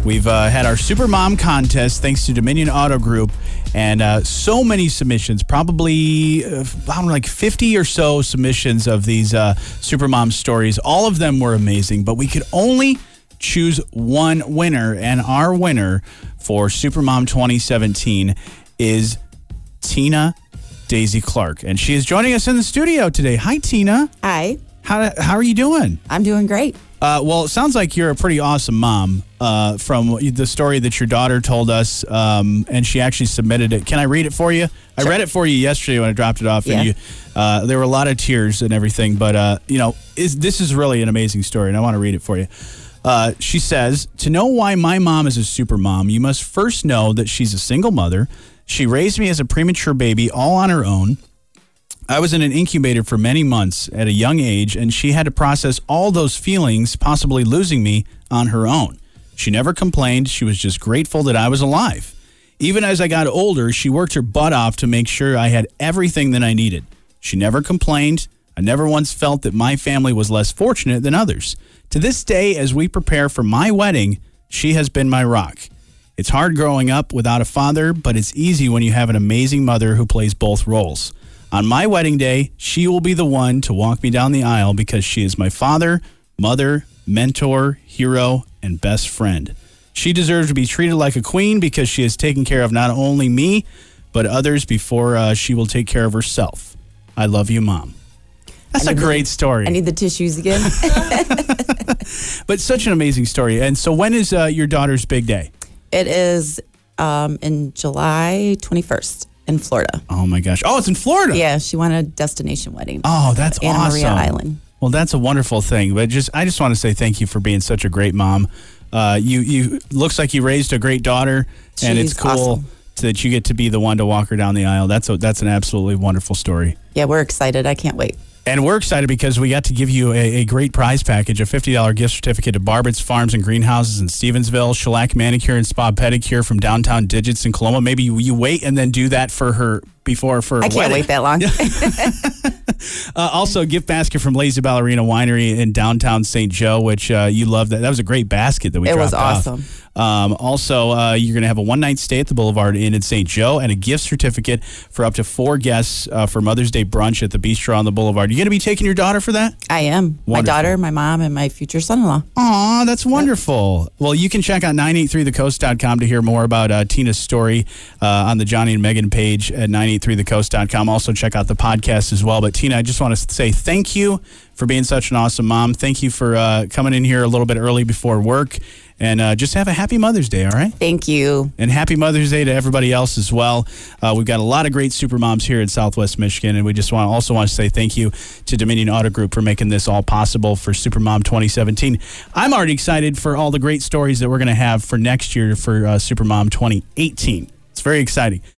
We've had our Supermom contest thanks to Dominion Auto Group, and so many submissions, probably like 50 or so submissions of these Supermom stories. All of them were amazing, but we could only choose one winner, and our winner for Supermom 2017 is Tina Daisy Clark, and she is joining us in the studio today. Hi, Tina. Hi. How are you doing? I'm doing great. Well, it sounds like you're a pretty awesome mom from the story that your daughter told us, and she actually submitted it. Can I read it for you? Sure. I read it for you yesterday when I dropped it off, and there were a lot of tears and everything, but, this is really an amazing story, and I want to read it for you. She says, to know why my mom is a super mom, you must first know that she's a single mother. She raised me as a premature baby all on her own. I was in an incubator for many months at a young age, and she had to process all those feelings, possibly losing me, on her own. She never complained. She was just grateful that I was alive. Even as I got older, she worked her butt off to make sure I had everything that I needed. She never complained. I never once felt that my family was less fortunate than others. To this day, as we prepare for my wedding, she has been my rock. It's hard growing up without a father, but it's easy when you have an amazing mother who plays both roles. On my wedding day, she will be the one to walk me down the aisle because she is my father, mother, mentor, hero, and best friend. She deserves to be treated like a queen because she has taken care of not only me, but others before she will take care of herself. I love you, Mom. That's a great story. I need the tissues again. But such an amazing story. And so when is your daughter's big day? It is in July 21st in Florida. Oh, my gosh. Oh, it's in Florida. Yeah, she wanted a destination wedding. Oh, that's Anna awesome. Maria Island. Well, that's a wonderful thing. But I just want to say thank you for being such a great mom. You looks like you raised a great daughter, and it's cool awesome that you get to be the one to walk her down the aisle. That's an absolutely wonderful story. Yeah, we're excited. I can't wait. And we're excited because we got to give you a great prize package, a $50 gift certificate to Barbett's Farms and Greenhouses in Stevensville, Shellac Manicure and Spa Pedicure from Downtown Digits in Coloma. Maybe you wait and then do that for her before for her I can't wedding. wait that long. Also, gift basket from Lazy Ballerina Winery in downtown St. Joe, which you love. That was a great basket that we dropped off. It was awesome. Also, you're going to have a one-night stay at the Boulevard Inn in St. Joe and a gift certificate for up to 4 guests for Mother's Day brunch at the Bistro on the Boulevard. You going to be taking your daughter for that? I am. Wonderful. My daughter, my mom, and my future son-in-law. Aw, that's wonderful. Yep. Well, you can check out 983thecoast.com to hear more about Tina's story on the Johnny and Megan page at 983thecoast.com. Also, check out the podcast as well. But, Tina, I just want to say thank you for being such an awesome mom. Thank you for coming in here a little bit early before work. And just have a happy Mother's Day, all right? Thank you. And happy Mother's Day to everybody else as well. We've got a lot of great super moms here in Southwest Michigan, and we just want to say thank you to Dominion Auto Group for making this all possible for Supermom 2017. I'm already excited for all the great stories that we're going to have for next year for Supermom 2018. It's very exciting.